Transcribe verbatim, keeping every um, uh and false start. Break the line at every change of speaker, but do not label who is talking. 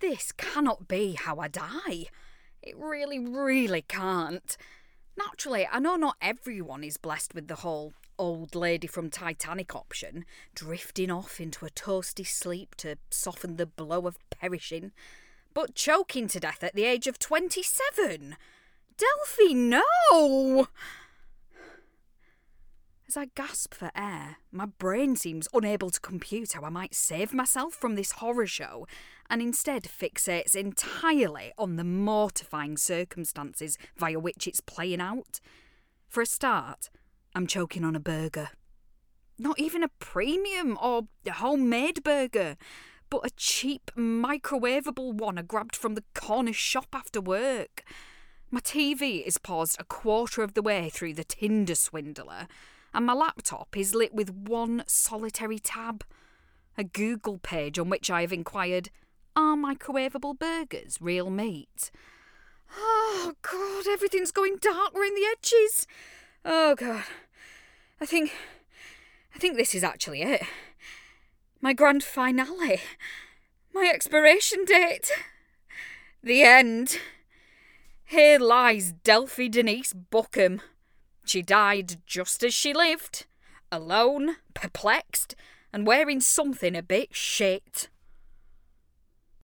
This cannot be how I die. It really, really can't. Naturally, I know not everyone is blessed with the whole old lady from Titanic option, drifting off into a toasty sleep to soften the blow of perishing. But choking to death at the age of twenty-seven? Delphi, no! As I gasp for air, my brain seems unable to compute how I might save myself from this horror show, and instead fixates entirely on the mortifying circumstances via which it's playing out. For a start, I'm choking on a burger. Not even a premium or homemade burger, but a cheap microwavable one I grabbed from the corner shop after work. My T V is paused a quarter of the way through the Tinder swindler, and my laptop is lit with one solitary tab. A Google page on which I have inquired, are microwavable burgers real meat? Oh, God, everything's going dark around the edges. Oh, God. I think... I think this is actually it. My grand finale. My expiration date. The end. Here lies Delphi Denise Buckham. She died just as she lived, alone, perplexed, and wearing something a bit shit.